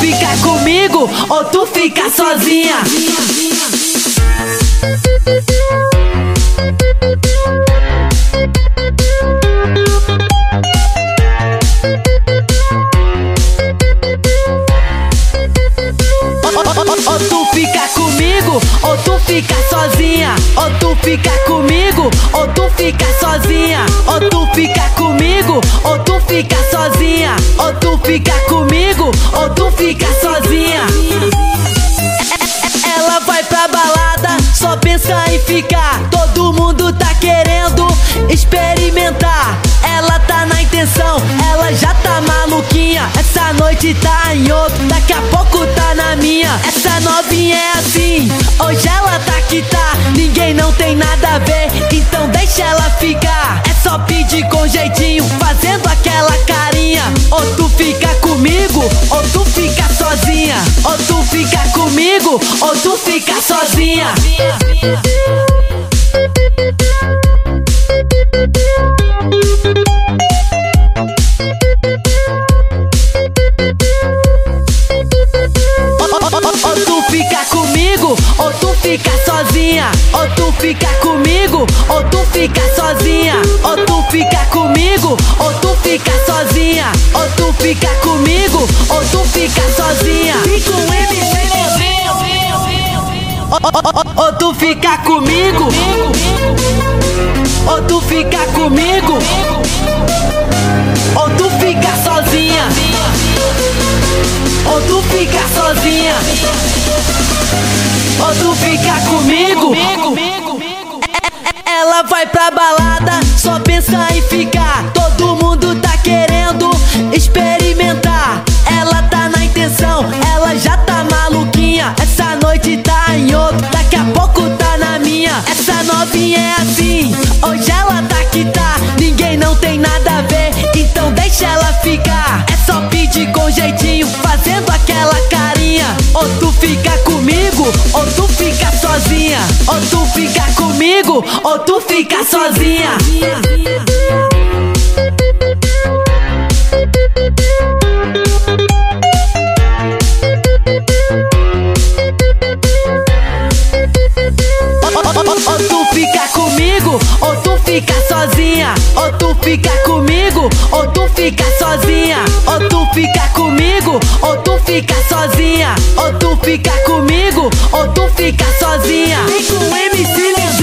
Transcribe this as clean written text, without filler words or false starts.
fica comigo ou tu fica sozinha. Ou tu fica comigo ou tu fica sozinha. Ou tu fica comigo ou tu fica sozinha. Ou tu fica comigo ou tu fica sozinha. Ou tu fica comigo ou tu fica sozinha. Ela vai pra balada, só pensa em ficar. Todo mundo tá querendo experimentar. Ela tá na intenção, ela já tá maluquinha. Essa noite tá em outro, daqui a pouco tá na minha. Essa novinha é assim, hoje ela tá que tá. Ninguém não tem nada a ver, então deixa ela ficar. É só pedir com jeitinho, fazendo aquela carinha. Ou tu fica comigo, ou tu fica sozinha. Ou tu fica comigo, ou tu fica sozinha. Ou tu fica comigo, ou tu fica sozinha. Ou tu fica comigo, ou tu fica sozinha. Ou tu fica comigo, ou tu fica sozinha. Ou tu fica comigo, ou tu fica sozinha. Fica um MC ou tu fica comigo, ou tu fica comigo, ou tu fica sozinha. Ou tu fica sozinha, ou tu fica comigo. Ela vai pra balada, só pensa em ficar. Todo mundo tá querendo experimentar. Ela tá na intenção, ela já tá maluquinha. Essa noite tá em outro, daqui a pouco tá na minha. Essa novinha é assim, hoje ela tá que tá. Ninguém não tem nada a ver, então deixa ela ficar. É só pedir com jeitinho, fazendo aquela carinha. Ou tu fica comigo, ou tu fica sozinha. Ou tu fica comigo, ou tu fica sozinha. Ou tu fica comigo, ou tu fica sozinha. Ou tu fica comigo, ou tu fica sozinha. Ou tu fica comigo, ou tu fica sozinha. Ou tu fica comigo, ou tu fica sozinha. Vem com MC